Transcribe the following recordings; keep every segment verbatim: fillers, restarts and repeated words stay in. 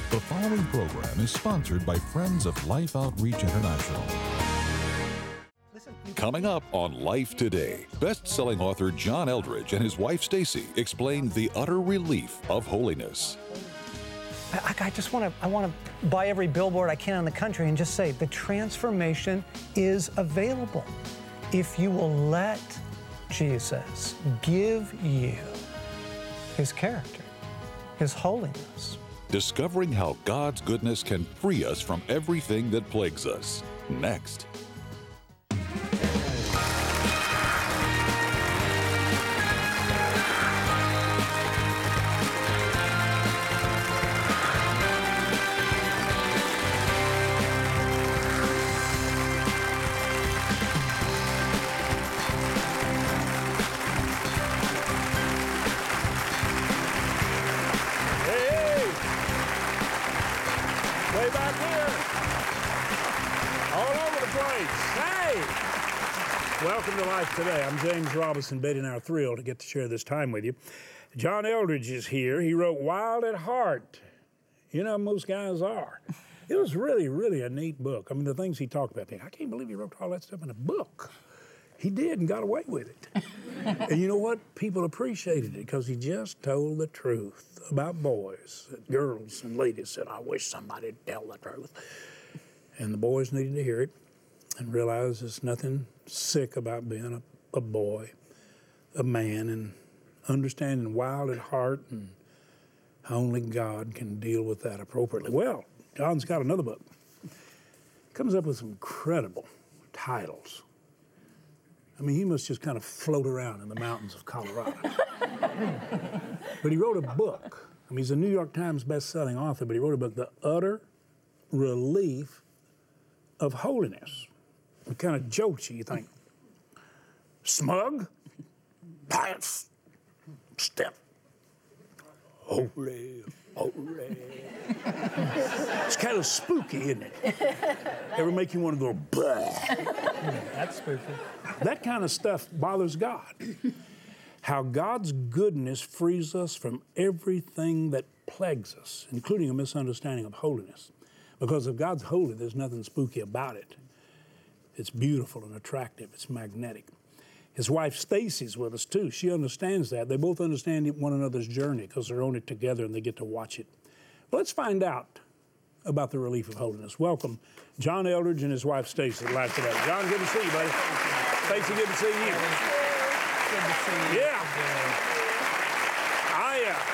The following program is sponsored by Friends of Life Outreach International. Coming up on Life Today, best-selling author John Eldredge and his wife Stacy explain the utter relief of holiness. I, I just want to I want to buy every billboard I can in the country and just say the transformation is available if you will let Jesus give you his character, his holiness. Discovering how God's goodness can free us from everything that plagues us. Next. Welcome to Life Today. I'm James Robison, Betty and I are thrilled to get to share this time with you. John Eldredge is here. He wrote Wild at Heart. You know, most guys are. It was really, really a neat book. I mean, the things he talked about, I can't believe he wrote all that stuff in a book. He did and got away with it. And you know what? People appreciated it because he just told the truth about boys. Girls and ladies said, I wish somebody would tell the truth. And the boys needed to hear it and realize there's nothing sick about being a, a boy, a man, and understanding wild at heart and how only God can deal with that appropriately. Well, John's got another book. Comes up with some incredible titles. I mean, he must just kind of float around in the mountains of Colorado. But he wrote a book. I mean, he's a New York Times best-selling author, but he wrote a book, The Utter Relief of Holiness. It kind of jokes you. You think, smug, pious, step, holy, holy. It's kind of spooky, isn't it? Ever make you want to go, blah? That's spooky. That kind of stuff bothers God. How God's goodness frees us from everything that plagues us, including a misunderstanding of holiness. Because if God's holy, there's nothing spooky about it. It's beautiful and attractive. It's magnetic. His wife Stacy's with us too. She understands that. They both understand one another's journey because they're on it together and they get to watch it. But let's find out about the relief of holiness. Welcome, John Eldredge and his wife Stacy at Life Today. John, good to see you, buddy. Stacy, good to see you. Good to see you. Yeah. I uh,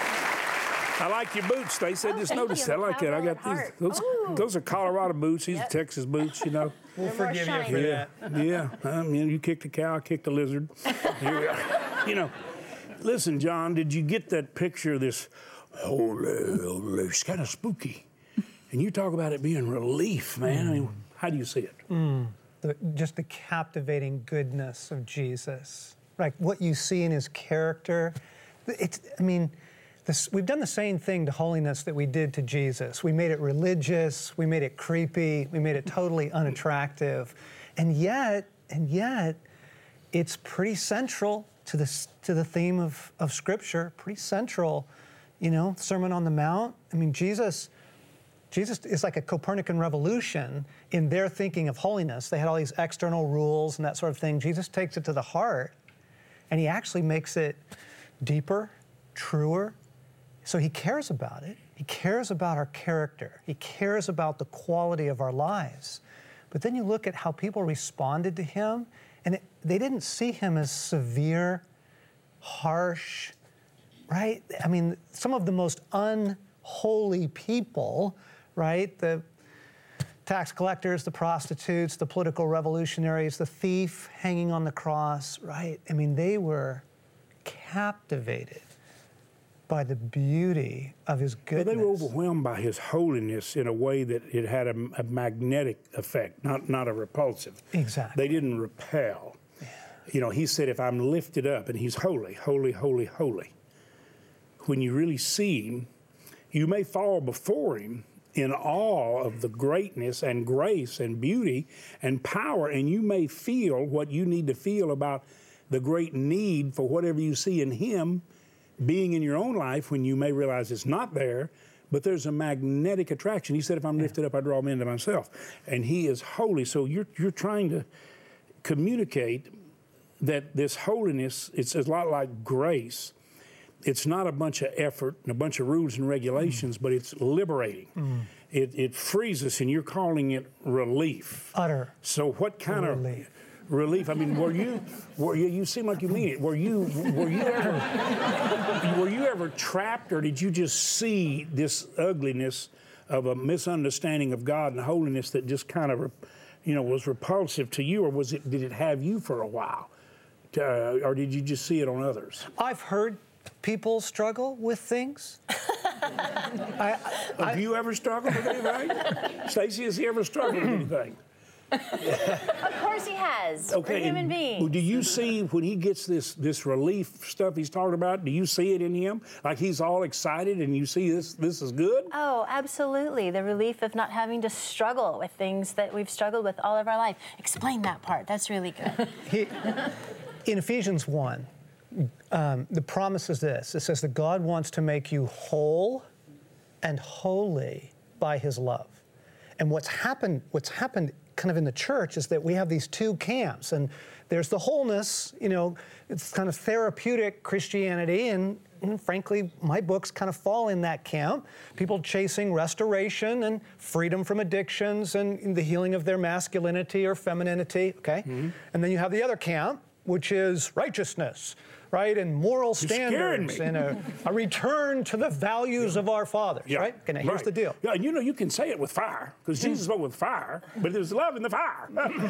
I like your boots, Stacey. I Oh, just thank noticed you. that. I like How that. I about got these. heart? Those, Ooh. those are Colorado boots. These Yep. are Texas boots, you know. We'll They're more forgive you for shiny. that. Yeah, I mean, you kicked a cow, I kicked a lizard. Here we are. You know, listen, John, did you get that picture of this holy, holy, it's kind of spooky. And you talk about it being relief, man. I mean, how do you see it? Mm. The, just the captivating goodness of Jesus. Like what you see in his character. It's, I mean, this, we've done the same thing to holiness that we did to Jesus. We made it religious, we made it creepy, we made it totally unattractive. And yet, and yet, it's pretty central to this to the theme of, of Scripture, pretty central, you know, Sermon on the Mount. I mean, Jesus, Jesus is like a Copernican revolution in their thinking of holiness. They had all these external rules and that sort of thing. Jesus takes it to the heart, and he actually makes it deeper, truer. So he cares about it. He cares about our character. He cares about the quality of our lives. But then you look at how people responded to him, and it, they didn't see him as severe, harsh, right? I mean, some of the most unholy people, right? The tax collectors, the prostitutes, the political revolutionaries, the thief hanging on the cross, right? I mean, they were captivated by the beauty of his goodness. Well, they were overwhelmed by his holiness in a way that it had a, a magnetic effect, not, not a repulsive. Exactly. They didn't repel. Yeah. You know, he said, if I'm lifted up, and he's holy, holy, holy, holy. When you really see him, you may fall before him in awe of the greatness and grace and beauty and power, and you may feel what you need to feel about the great need for whatever you see in him being in your own life when you may realize it's not there, but there's a magnetic attraction. He said, if I'm yeah. lifted up, I draw men to myself. And he is holy. So you're, you're trying to communicate that this holiness, it's a lot like grace. It's not a bunch of effort and a bunch of rules and regulations, mm. but it's liberating. Mm. It, it frees us, and you're calling it relief. Utter. So what kind relief. of relief? I mean, were you? Were you? You seem like you mean it. Were you? Were you ever? Were you ever trapped, or did you just see this ugliness of a misunderstanding of God and holiness that just kind of, you know, was repulsive to you, or was it? Did it have you for a while, to, uh, or did you just see it on others? I've heard people struggle with things. I, I, Have you ever struggled with anything? Stacy, has he ever struggled with anything? Of course he has. Okay. We're human beings. Do you see when he gets this this relief stuff he's talking about? Do you see it in him? Like he's all excited, and you see this this is good? Oh, absolutely. The relief of not having to struggle with things that we've struggled with all of our life. Explain that part. That's really good. He, in Ephesians one. Um, the promise is this. It says that God wants to make you whole and holy by his love. And what's happened, what's happened kind of in the church is that we have these two camps. And there's the wholeness, you know, it's kind of therapeutic Christianity. And, and frankly, my books kind of fall in that camp. People chasing restoration and freedom from addictions and the healing of their masculinity or femininity, okay? Mm-hmm. And then you have the other camp, which is righteousness, right, and moral standards, and a, a return to the values yeah. of our fathers, yeah. right? Okay, now here's right. the deal. Yeah, and you know, you can say it with fire, because Jesus spoke with fire, but there's love in the fire.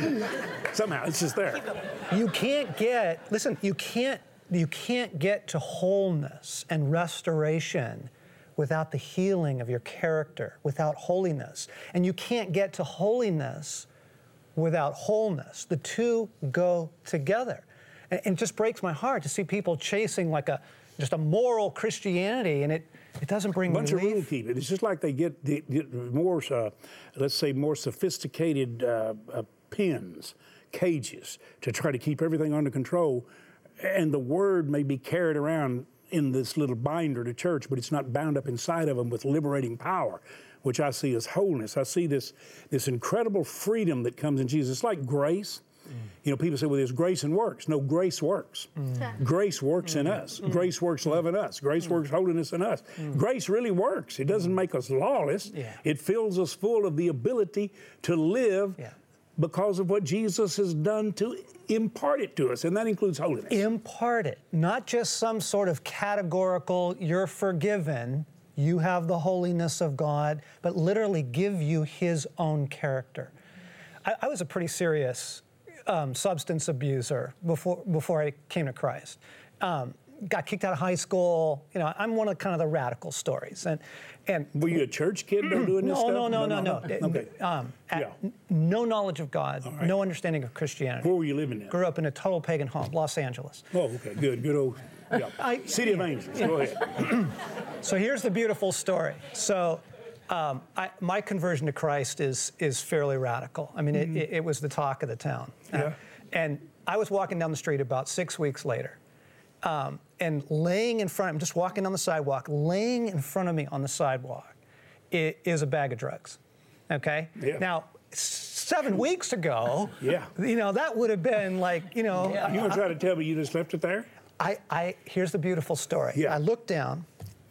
Somehow, it's just there. You can't get, listen, you can't, you can't get to wholeness and restoration without the healing of your character, without holiness. And you can't get to holiness without wholeness. The two go together. And it just breaks my heart to see people chasing like a just a moral Christianity, and it, it doesn't bring relief. A bunch relief. of rule keeping. It's just like they get, the, get more, uh, let's say, more sophisticated uh, uh, pens, cages, to try to keep everything under control. And the word may be carried around in this little binder to church, but it's not bound up inside of them with liberating power, which I see as wholeness. I see this, this incredible freedom that comes in Jesus. It's like grace. Mm. You know, people say, well, there's grace and works. No, grace works. Mm. Grace works mm. in us. Mm. Grace works love in us. Grace mm. works holiness in us. Mm. Grace really works. It doesn't make us lawless. Yeah. It fills us full of the ability to live yeah. because of what Jesus has done to impart it to us, and that includes holiness. Impart it, not just some sort of categorical, you're forgiven, you have the holiness of God, but literally give you his own character. I, I was a pretty serious um, substance abuser before before I came to Christ. Um, got kicked out of high school. You know, I'm one of kind of the radical stories. And and were you a church kid doing this no, stuff? No, no, no, no, no. Okay. Um, yeah. No knowledge of God, right. no understanding of Christianity. Where were you living at? Grew up in a total pagan home, Los Angeles. Oh, okay, good, good old yeah. I, City of Angels. Go ahead. So here's the beautiful story. So. Um, I, my conversion to Christ is is fairly radical. I mean, mm-hmm. it, it, it was the talk of the town. Yeah. Uh, and I was walking down the street about six weeks later, um, and laying in front, I'm just walking down the sidewalk, laying in front of me on the sidewalk it, is a bag of drugs, okay? Yeah. Now, seven weeks ago, yeah. you know, that would have been like, you know. Yeah. You gonna try to tell me you just left it there? I, I here's the beautiful story. Yeah. I looked down,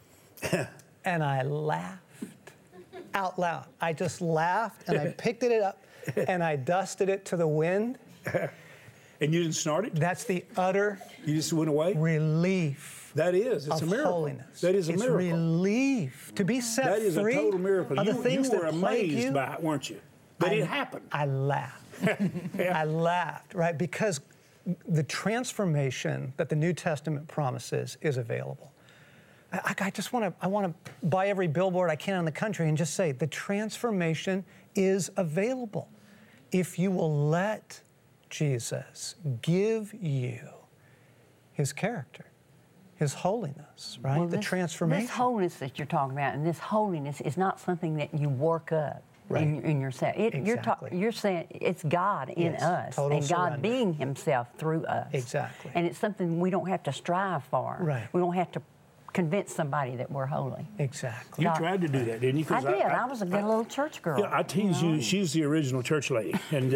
and I laughed. Out loud. I just laughed, and I picked it up, and I dusted it to the wind. And you didn't snort it? That's the utter You just went away? relief. That is. It's of a miracle. Holiness. That is a it's miracle. relief. To be set that is free a total miracle. of You, the things you were that plague amazed you, by it, weren't you? That I, it happened. I laughed. yeah. I laughed, right? Because the transformation that the New Testament promises is available. I, I just want to I want to buy every billboard I can in the country and just say the transformation is available if you will let Jesus give you his character, his holiness, right? Well, the this, transformation. This holiness that you're talking about, and this holiness is not something that you work up. Right. In, in yourself. It, exactly. you're, ta- you're saying it's God in yes, us total and God surrender. being himself through us. Exactly. And it's something we don't have to strive for. Right. We don't have to convince somebody that we're holy. Exactly. You God- tried to do that, didn't you? I 'Cause did. I, was a good little church girl. Yeah, I tease you. She's the original church lady, and, uh,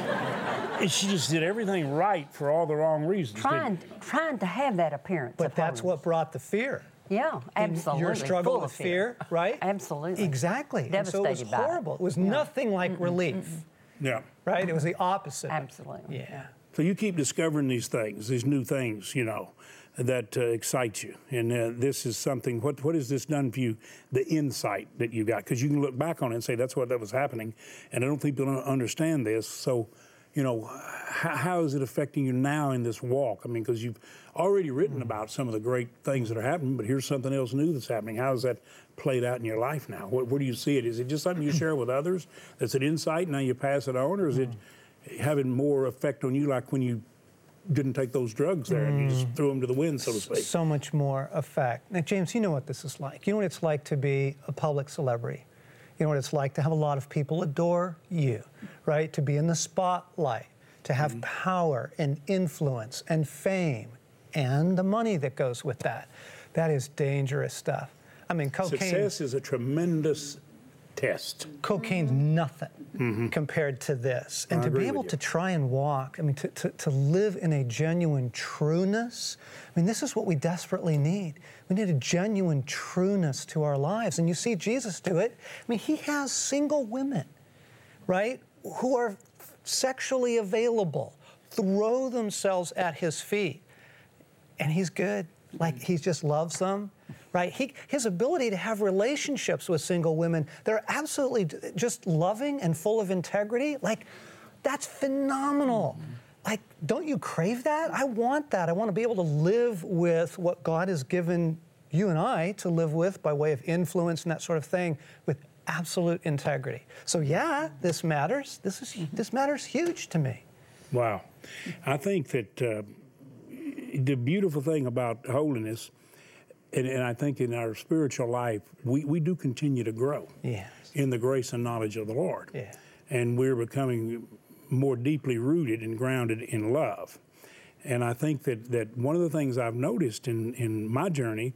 and she just did everything right for all the wrong reasons. Trying, didn't trying to have that appearance. But of that's what holiness. brought the fear. Yeah, In absolutely. Your struggle Full with of fear. fear, right? Absolutely. Exactly. And so it was Devastated by it. horrible. It, was nothing like relief, you? Yeah. right? It was the opposite. Absolutely. Yeah. So you keep discovering these things, these new things, you know, that uh, excite you. And uh, this is something, what what has this done for you, the insight that you got? Because you can look back on it and say, that's what that was happening. And I don't think people understand this. So, you know, how, how is it affecting you now in this walk? I mean, because you've already written about some of the great things that are happening, but here's something else new that's happening. How has that played out in your life now? Where, where do you see it? Is it just something you share with others that's an insight, now you pass it on? Or is it having more effect on you, like when you didn't take those drugs there and you just threw them to the wind, so to speak? So much more effect. Now, James, you know what this is like. You know what it's like to be a public celebrity. You know what it's like to have a lot of people adore you, right? To be in the spotlight, to have mm-hmm. power and influence and fame and the money that goes with that. That is dangerous stuff. I mean, cocaine... Success is a tremendous test. Cocaine's nothing mm-hmm. compared to this. And I to be agree able with to you. try and walk, I mean, to, to, to live in a genuine trueness, I mean, this is what we desperately need. We need a genuine trueness to our lives. And you see Jesus do it. I mean, he has single women, right, who are sexually available, throw themselves at his feet. And he's good. Like, he just loves them, right? He, his ability to have relationships with single women, they're absolutely just loving and full of integrity. Like, that's phenomenal. Mm-hmm. Like, don't you crave that? I want that. I want to be able to live with what God has given you and I to live with by way of influence and that sort of thing with absolute integrity. So, yeah, this matters. This is this matters huge to me. Wow. I think that... Uh, the beautiful thing about holiness, and, and I think in our spiritual life, we, we do continue to grow yes. in the grace and knowledge of the Lord. Yeah. And we're becoming more deeply rooted and grounded in love. And I think that, that one of the things I've noticed in, in my journey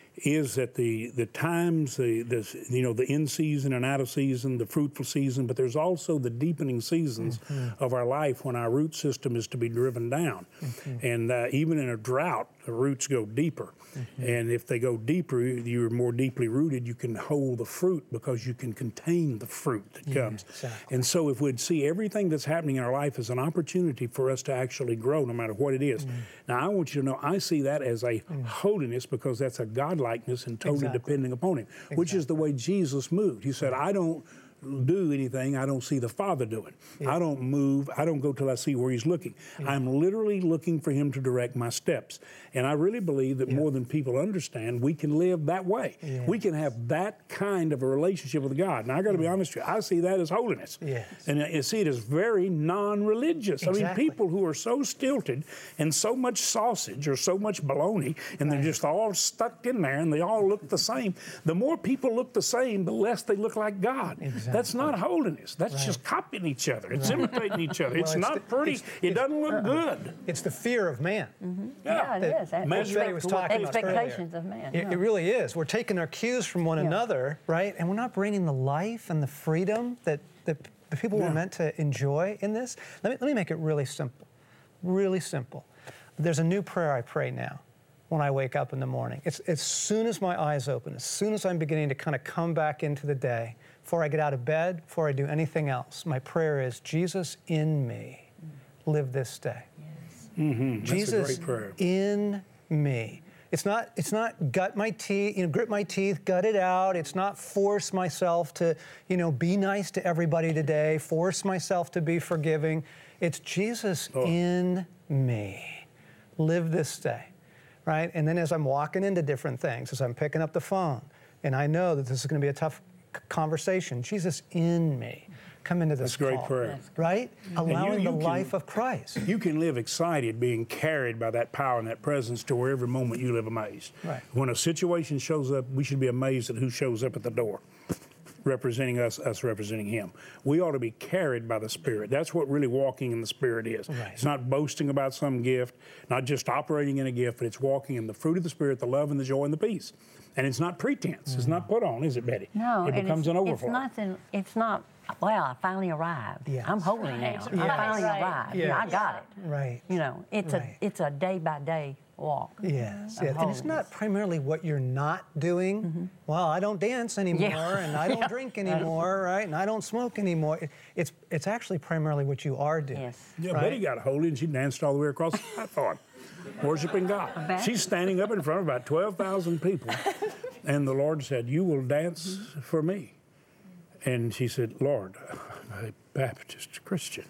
is that the the times, the, the you know, the in season and out of season, the fruitful season, but there's also the deepening seasons mm-hmm. of our life when our root system is to be driven down. Mm-hmm. And uh, even in a drought, the roots go deeper. Mm-hmm. And if they go deeper, you're more deeply rooted, you can hold the fruit because you can contain the fruit that yeah, comes. Exactly. And so if we'd see everything that's happening in our life as an opportunity for us to actually grow, no matter what it is. Mm-hmm. Now, I want you to know, I see that as a mm-hmm. holiness because that's a godlikeness and totally exactly. depending upon Him, exactly. which is the way Jesus moved. He said, I don't do anything I don't see the Father doing. Yeah. I don't move. I don't go till I see where He's looking. Yeah. I'm literally looking for Him to direct my steps. And I really believe that yeah. more than people understand, we can live that way. Yes. We can have that kind of a relationship with God. Now, I got to be yeah. honest with you, I see that as holiness. Yes. And I see it as very non-religious. Exactly. I mean, people who are so stilted and so much sausage or so much bologna, and right. they're just all stuck in there, and they all look the same. The more people look the same, the less they look like God. Exactly. That's not holiness. That's right. just copying each other. It's right. imitating each other. Well, it's, it's not the, pretty. it's, it it's, doesn't look uh, good. It's the fear of man. Mm-hmm. Yeah, yeah, it is. That Expect- Betty was talking about expectations earlier. of man. It, yeah. it really is. We're taking our cues from one yeah. another, right? And we're not bringing the life and the freedom that, that the people yeah. were meant to enjoy in this. Let me, let me make it really simple. Really simple. There's a new prayer I pray now when I wake up in the morning. It's as soon as my eyes open, as soon as I'm beginning to kind of come back into the day, before I get out of bed, before I do anything else, my prayer is, Jesus in me, live this day. Yes. Mm-hmm. Jesus That's a great prayer. in me. It's not, it's not gut my teeth, you know, grit my teeth, gut it out. It's not force myself to, you know, be nice to everybody today, force myself to be forgiving. It's Jesus oh. in me. Live this day, right? And then as I'm walking into different things, as I'm picking up the phone, and I know that this is going to be a tough conversation, Jesus in me. Come into this That's great call, prayer. right? Allowing you the can- life of Christ. You can live excited, being carried by that power and that presence to where every moment you live amazed. Right. When a situation shows up, we should be amazed at who shows up at the door. representing us, us representing him. We ought to be carried by the Spirit. That's what really walking in the Spirit is. Right. It's not boasting about some gift, not just operating in a gift, but it's walking in the fruit of the Spirit, the love and the joy and the peace. And it's not pretense. Mm-hmm. It's not put on, is it, Betty? No, it and becomes it's, an overflow. It's nothing. It's not. Well, I finally arrived. Yes. I'm holy now. Yes. I finally Right. arrived. Yes. Yeah, I got it. Right. You know, it's Right. a it's a day by day walk. Yes, of yes. And it's holiness. not primarily what you're not doing. Mm-hmm. Well, I don't dance anymore, and I don't Yeah. drink anymore, right? And I don't smoke anymore. It- It's it's actually primarily what you are doing. Yes. Yeah, right? Betty got holy and she danced all the way across the platform, worshiping God. bet. She's standing up in front of about twelve thousand people, and the Lord said, "You will dance for me." And she said, "Lord, I'm a Baptist Christian."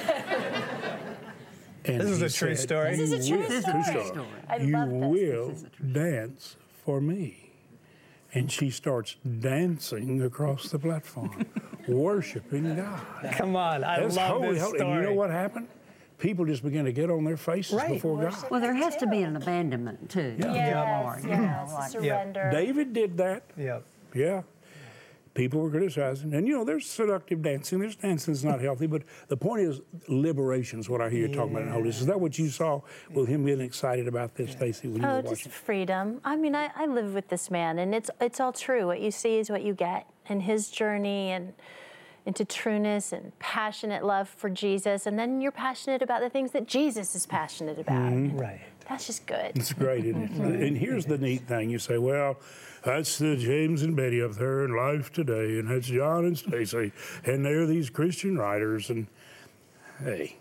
And This is he a true said, story. This is a "You true will- This is a true true story. story. I You love this. will This is a true dance for me." And she starts dancing across the platform, worshiping God. Come on, I That's love holy, this holy. story. And you know what happened? People just began to get on their faces Right. before God. Well, there has to be an abandonment too. Yeah. to the Yes, Lord, you yes, know, like- surrender. David did that. Yep. Yeah. People were criticizing. And, you know, there's seductive dancing. There's dancing that's not healthy. But the point is, liberation is what I hear you talking about in holiness. Is that what you saw with him getting excited about this, Stacy, when you Oh, were just watching? freedom. I mean, I, I live with this man, and it's it's all true. What you see is what you get, and his journey and into trueness and passionate love for Jesus, and then you're passionate about the things that Jesus is passionate about. Right. That's just good. It's great, isn't it? And here's the neat thing. You say, well, that's the James and Betty up there in Life Today, and that's John and Stacy, and they're these Christian writers. And, hey,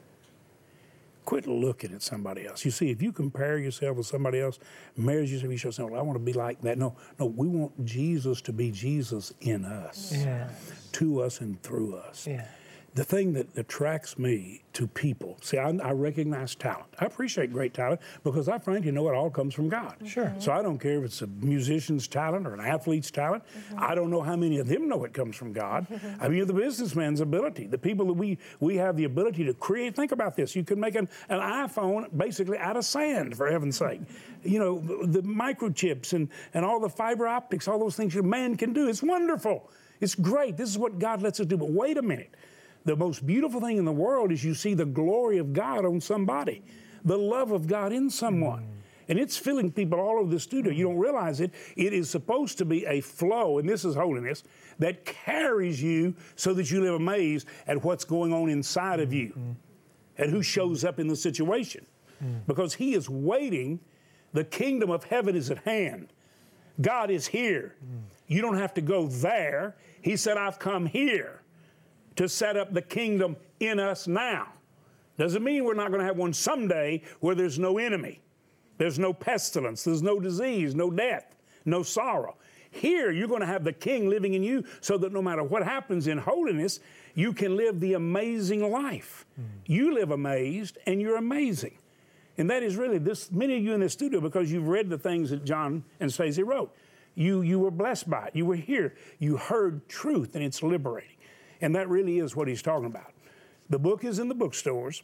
quit looking at somebody else. You see, if you compare yourself with somebody else, marriage yourself, you should say, well, I want to be like that. No, no, we want Jesus to be Jesus in us, Yeah. to us and through us. Yeah. The thing that attracts me to people, see, I, I recognize talent. I appreciate great talent because I frankly know it all comes from God. Sure. So I don't care if it's a musician's talent or an athlete's talent. I don't know how many of them know it comes from God. I mean, the businessman's ability, the people that we, we have the ability to create. Think about this. You can make an, an iPhone basically out of sand, for heaven's sake. You know, the, the microchips and, and all the fiber optics, all those things your man can do. It's wonderful. It's great. This is what God lets us do. But wait a minute. The most beautiful thing in the world is you see the glory of God on somebody, the love of God in someone. Mm. And it's filling people all over the studio. You don't realize it. It is supposed to be a flow, and this is holiness, that carries you so that you live amazed at what's going on inside of you mm. and who shows up in the situation. Mm. Because he is waiting. The kingdom of heaven is at hand. God is here. Mm. You don't have to go there. He said, I've come here to set up the kingdom in us now. Doesn't mean we're not going to have one someday where there's no enemy, there's no pestilence, there's no disease, no death, no sorrow. Here, you're going to have the King living in you so that no matter what happens in holiness, you can live the amazing life. Mm. You live amazed, and you're amazing. And that is really this, many of you in the studio, because you've read the things that John and Stacey wrote. You, you were blessed by it. You were here. You heard truth, and it's liberating. And that really is what he's talking about. The book is in the bookstores.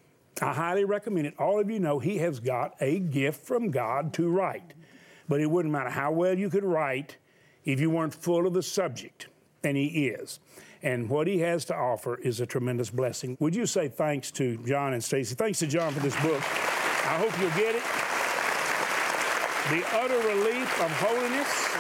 I highly recommend it. All of you know he has got a gift from God to write. But it wouldn't matter how well you could write if you weren't full of the subject. And he is. And what he has to offer is a tremendous blessing. Would you say thanks to John and Stacy? Thanks to John for this book. I hope you'll get it. The Utter Relief of Holiness.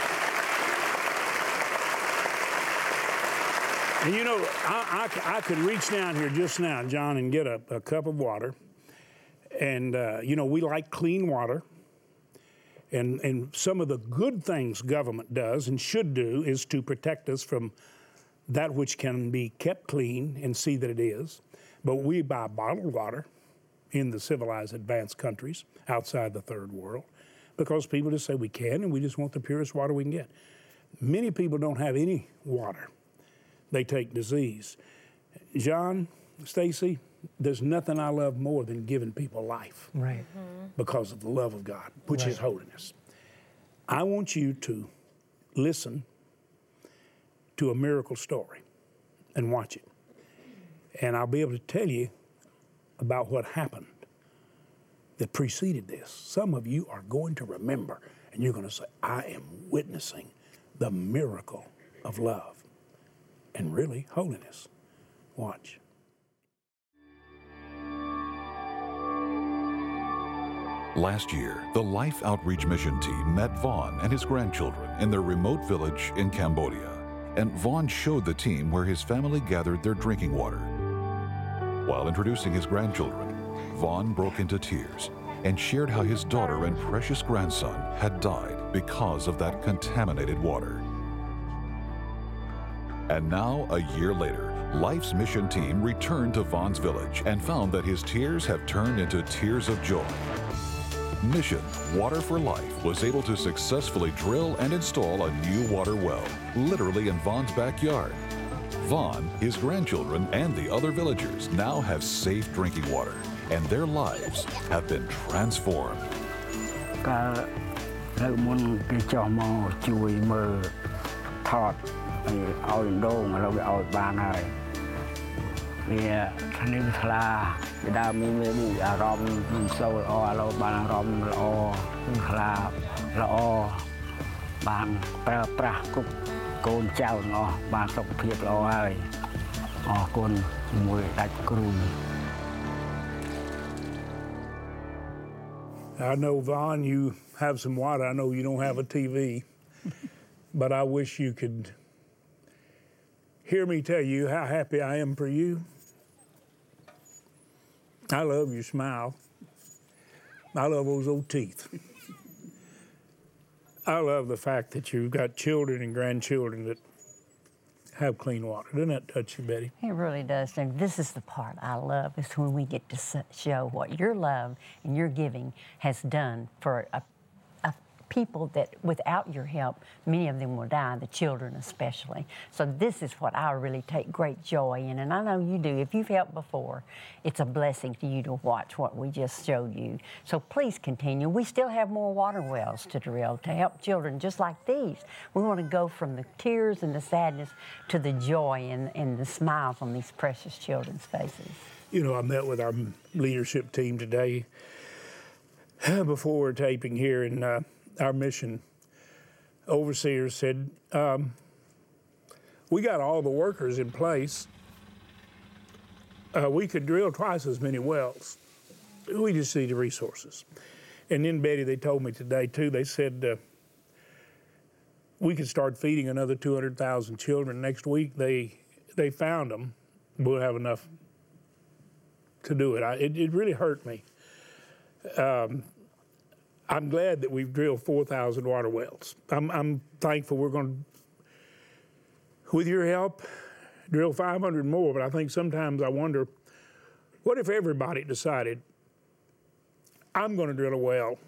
And you know, I, I, I could reach down here just now, John, and get a, a cup of water. And, uh, you know, we like clean water. And, and some of the good things government does and should do is to protect us from that which can be kept clean and see that it is. But we buy bottled water in the civilized, advanced countries outside the third world because people just say we can and we just want the purest water we can get. Many people don't have any water. They take disease. John, Stacy, there's nothing I love more than giving people life. Right. Mm-hmm. Because of the love of God, which right. is holiness. I want you to listen to a miracle story and watch it. And I'll be able to tell you about what happened that preceded this. Some of you are going to remember, and you're going to say, I am witnessing the miracle of love. and really holiness. Watch. Last year, the Life Outreach Mission team met Vaughn and his grandchildren in their remote village in Cambodia. And Vaughn showed the team where his family gathered their drinking water. While introducing his grandchildren, Vaughn broke into tears and shared how his daughter and precious grandson had died because of that contaminated water. And now, a year later, Life's Mission team returned to Vaughn's village and found that his tears have turned into tears of joy. Mission Water for Life was able to successfully drill and install a new water well, literally in Vaughn's backyard. Vaughn, his grandchildren, and the other villagers now have safe drinking water, and their lives have been transformed. I know, Vaughn, you have some water. I know you don't have a T V, but I wish you could hear me tell you how happy I am for you. I love your smile. I love those old teeth. I love the fact that you've got children and grandchildren that have clean water. Doesn't that touch you, Betty? It really does. And this is the part I love, is when we get to show what your love and your giving has done for a, a people that without your help, many of them will die, the children especially. So this is what I really take great joy in, and I know you do. If you've helped before, it's a blessing to you to watch what we just showed you. So please continue. We still have more water wells to drill to help children just like these. We want to go from the tears and the sadness to the joy and, and the smiles on these precious children's faces. You know, I met with our leadership team today before we're taping here, and uh, our mission overseer said, um, we got all the workers in place. Uh, we could drill twice as many wells. We just need the resources. And then, Betty, they told me today, too, they said uh, we could start feeding another two hundred thousand children next week. They they found them. We'll have enough to do it. I, it, it really hurt me. Um, I'm glad that we've drilled four thousand water wells. I'm, I'm thankful we're going to, with your help, drill five hundred more, but I think sometimes I wonder, what if everybody decided, I'm going to drill a well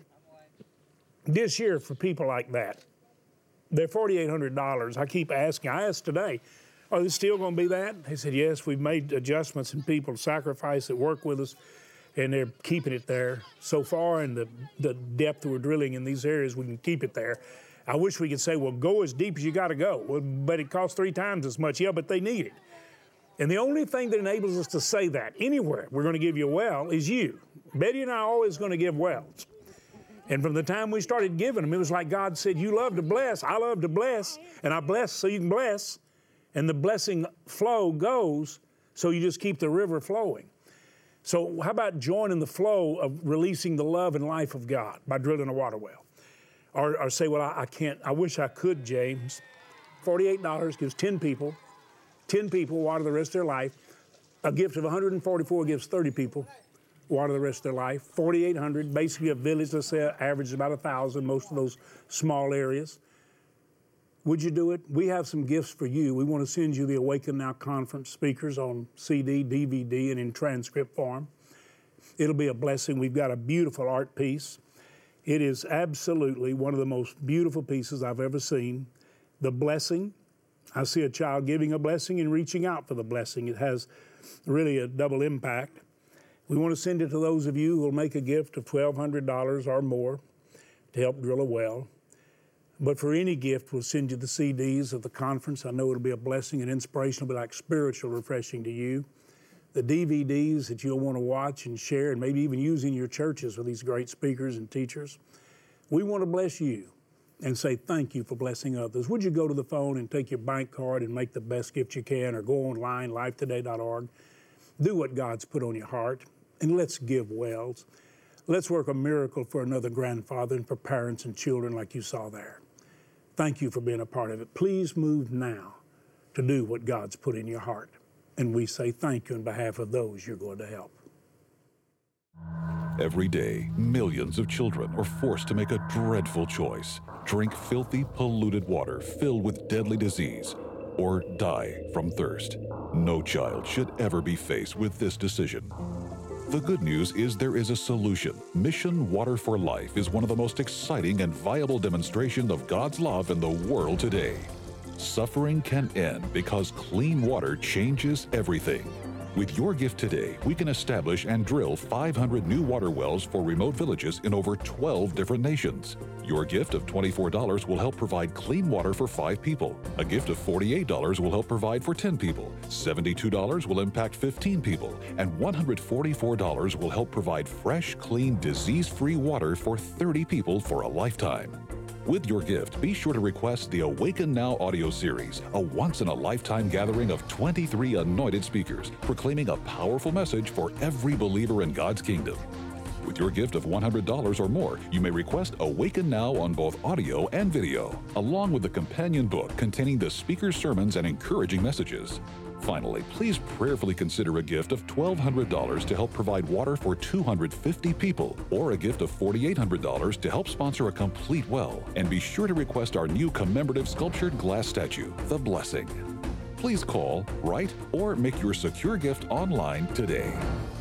this year for people like that? They're four thousand eight hundred dollars. I keep asking. I asked today, are they still going to be that? They said, yes, we've made adjustments and people sacrifice that work with us, and they're keeping it there. So far in the, the depth we're drilling in these areas, we can keep it there. I wish we could say, well, go as deep as you got to go. Well, but it costs three times as much. Yeah, but they need it. And the only thing that enables us to say that anywhere we're going to give you a well is you. Betty and I are always going to give wells. And from the time we started giving them, it was like God said, you love to bless, I love to bless, and I bless so you can bless. And the blessing flow goes, so you just keep the river flowing. So how about joining the flow of releasing the love and life of God by drilling a water well? Or, or say, well, I, I can't, I wish I could, James. forty-eight dollars gives ten people, ten people water the rest of their life. A gift of one hundred forty-four gives thirty people water the rest of their life. forty-eight hundred, basically a village, let's say, averages about one thousand, most of those small areas. Would you do it? We have some gifts for you. We want to send you the Awaken Now Conference speakers on C D, D V D, and in transcript form. It'll be a blessing. We've got a beautiful art piece. It is absolutely one of the most beautiful pieces I've ever seen. The blessing. I see a child giving a blessing and reaching out for the blessing. It has really a double impact. We want to send it to those of you who will make a gift of twelve hundred dollars or more to help drill a well. But for any gift, we'll send you the C Ds of the conference. I know it'll be a blessing and inspiration. It'll be like spiritual refreshing to you. The D V Ds that you'll want to watch and share and maybe even use in your churches with these great speakers and teachers. We want to bless you. and say thank you for blessing others? Would you go to the phone and take your bank card and make the best gift you can, or go online, life today dot org? Do what God's put on your heart, and let's give well. Let's work a miracle for another grandfather and for parents and children like you saw there. Thank you for being a part of it. Please move now to do what God's put in your heart. And we say thank you on behalf of those you're going to help. Every day, millions of children are forced to make a dreadful choice: drink filthy, polluted water filled with deadly disease, or die from thirst. No child should ever be faced with this decision. The good news is there is a solution. Mission Water for Life is one of the most exciting and viable demonstrations of God's love in the world today. Suffering can end because clean water changes everything. With your gift today, we can establish and drill five hundred new water wells for remote villages in over twelve different nations. Your gift of twenty-four dollars will help provide clean water for five people. A gift of forty-eight dollars will help provide for ten people. seventy-two dollars will impact fifteen people. And one hundred forty-four dollars will help provide fresh, clean, disease-free water for thirty people for a lifetime. With your gift, be sure to request the Awaken Now audio series, a once-in-a-lifetime gathering of twenty-three anointed speakers, proclaiming a powerful message for every believer in God's kingdom. With your gift of one hundred dollars or more, you may request Awaken Now on both audio and video, along with the companion book containing the speaker's sermons and encouraging messages. Finally, please prayerfully consider a gift of twelve hundred dollars to help provide water for two hundred fifty people, or a gift of forty-eight hundred dollars to help sponsor a complete well. And be sure to request our new commemorative sculptured glass statue, The Blessing. Please call, write, or make your secure gift online today.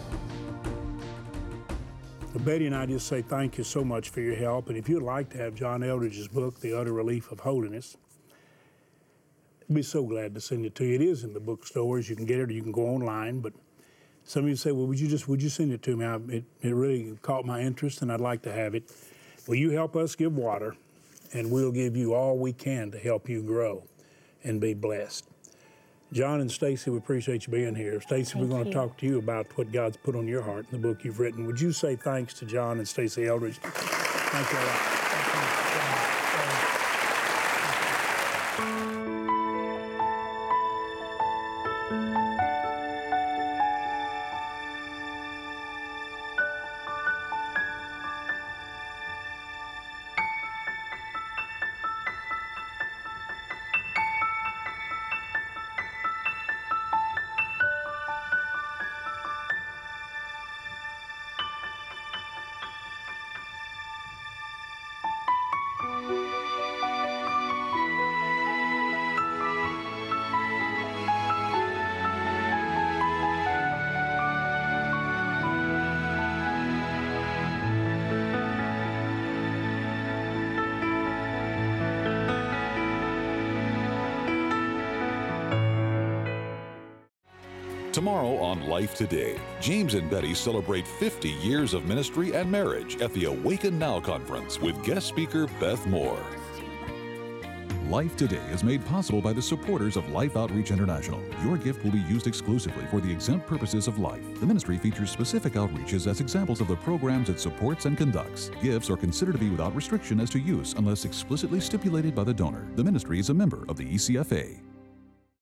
Well, Betty and I just say thank you so much for your help. And if you'd like to have John Eldredge's book, The Utter Relief of Holiness, I'd be so glad to send it to you. It is in the bookstores. You can get it, or you can go online. But some of you say, well, would you just would you send it to me? I, it, it really caught my interest, and I'd like to have it. Will you help us give water, and we'll give you all we can to help you grow and be blessed. John and Stacy, we appreciate you being here. Stacy, we're going to talk to you about what God's put on your heart in the book you've written. Would you say thanks to John and Stacy Eldredge? Thank you a lot. Tomorrow on Life Today, James and Betty celebrate fifty years of ministry and marriage at the Awaken Now Conference with guest speaker Beth Moore. Life Today is made possible by the supporters of Life Outreach International. Your gift will be used exclusively for the exempt purposes of life. The ministry features specific outreaches as examples of the programs it supports and conducts. Gifts are considered to be without restriction as to use unless explicitly stipulated by the donor. The ministry is a member of the E C F A.